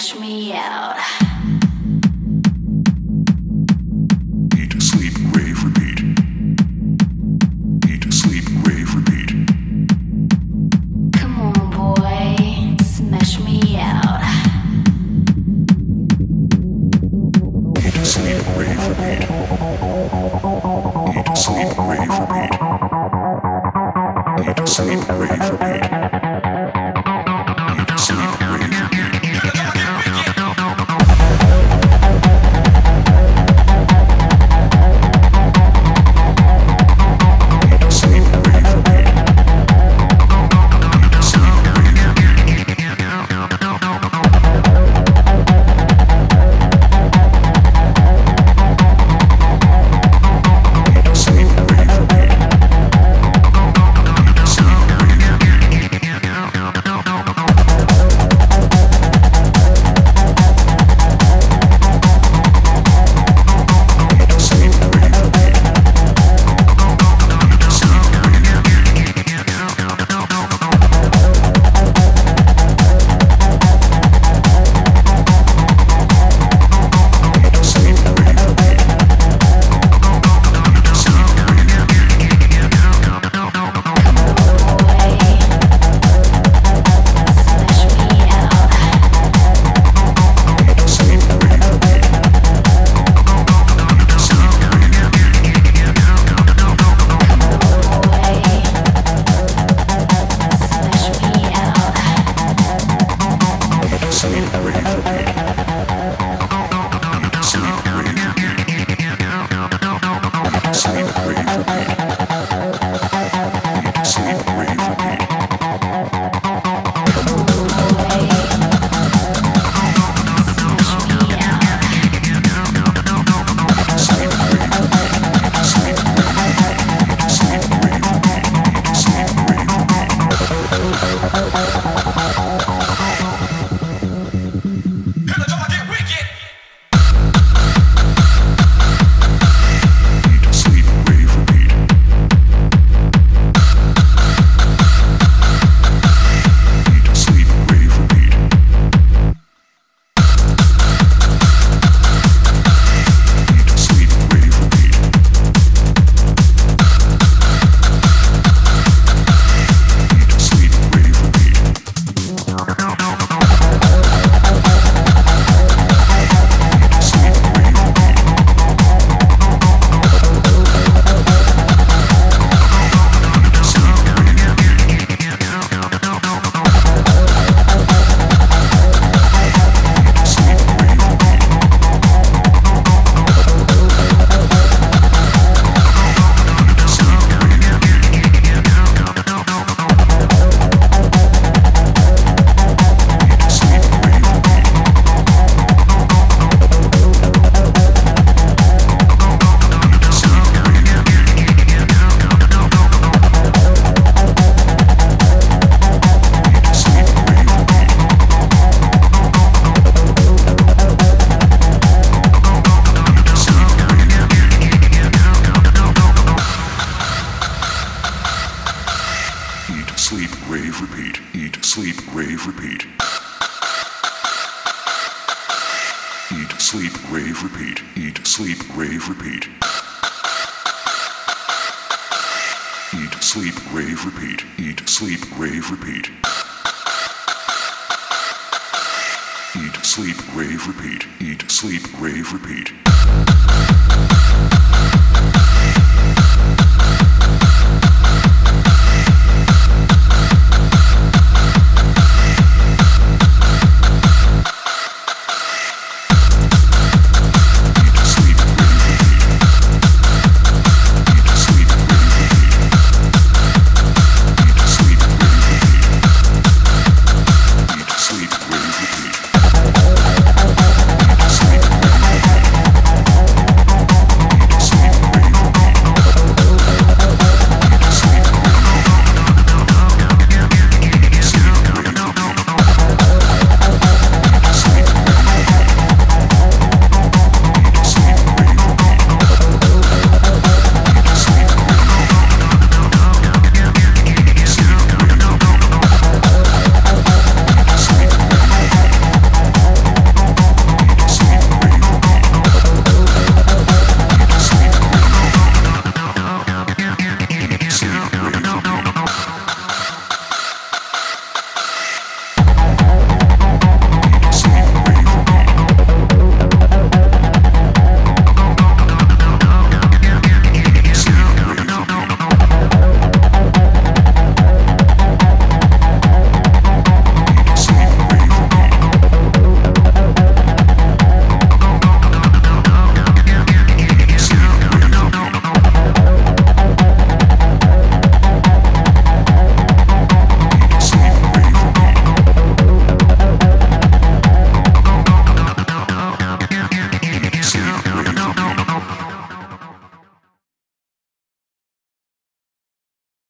Smash me out. Eat, sleep, rave, repeat. Eat, sleep, rave, repeat. Come on, boy, smash me out. Eat, sleep, rave, repeat. Eat, sleep, rave, repeat. Eat, sleep, rave, repeat. Eat, sleep, rave, repeat. Sleep, rave, repeat. Eat, sleep, rave, repeat. Eat, sleep, rave, repeat. Eat, sleep, rave, repeat. Eat, sleep, rave, repeat. Eat, sleep, rave, repeat. Eat, sleep, rave, repeat. Eat, sleep, rave, repeat.